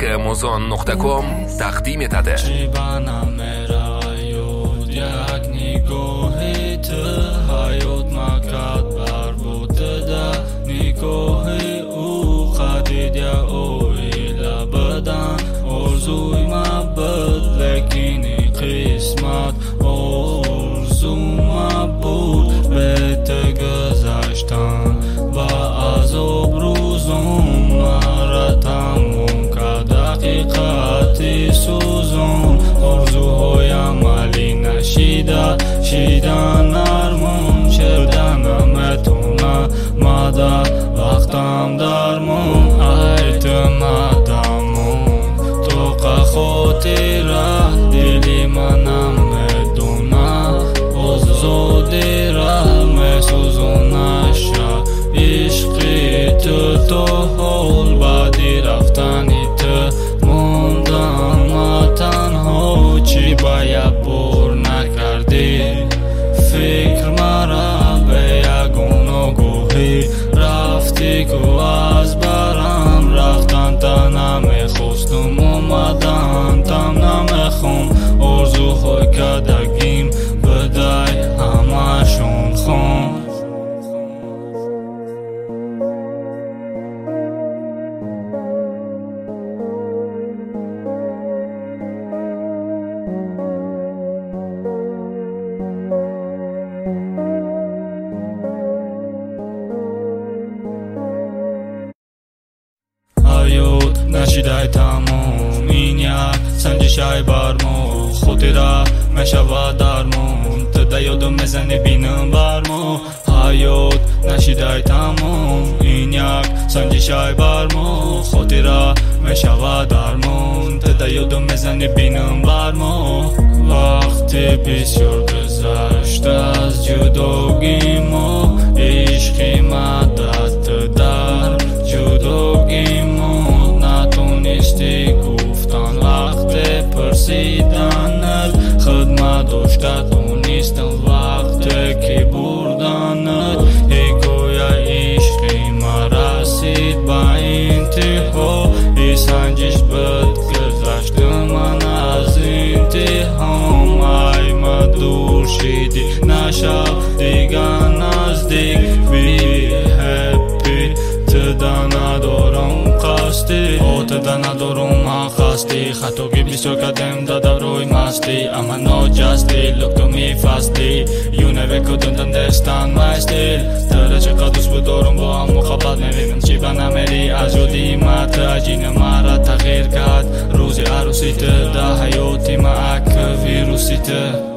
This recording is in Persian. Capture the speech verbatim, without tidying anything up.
امازون نقطه کام تقدیم داده. یک نگاهی تو حیات مکد بر بوده ده نگاهی او خدید یا اوی لبدن آرزوی مبد لکنی قسمت آرزو مبود بیت گذشتن و عذاب روزون مرا تموم که دقیقتی سوزون آرزوهایم علی نشیده شیدن نرمون شدنم اتونه مده وقتم درمون اعتمادمون توقع خاطره دلی منم میدونه آزادی را میسوزونش عشقی تو تا حال بعدی رفتنی تو موندم ما تنها چی باید بور نکردی فکر مرا به یگون آگاهی رفتی که از برم رفتن تا نمیخواستم اومدن تم نمیخوام آرزوهای کدگیم بدای همشون خون حیات نشیده تمام این یک سنجشای برمو خودی را میشود درمون تو یادم میزنی بینم برمو حیات نشیده تمام این یک سنجشای برمو خودی را میشود درمون تو یادم میزنی بینم برمو وقتی بسیار گذشته از جداگی ما عشقی مدت در جداگی ما نتونستی گفتن وقت پرسیدنت خدمت داشته تونستم وقتی که بردنت حکایه عشقی ما رسید با انتها ای سنجش بد گذشت من از انتهام ای ما دور شدی نشب دیگر نزدیک بی هپی تدا ندارم قصدی او تدا ندارم ها خستی خطو که بسیار کدم داده روی مستی اما not justly look to me fastly you never couldn't understand my still تره چقدر دوست بدارم با هم مخابت میبینم چی به نمیری از جدی مترجین مرا تغییر کرد روزی عروسی ته ده حیاتی ما اک ویروسی ته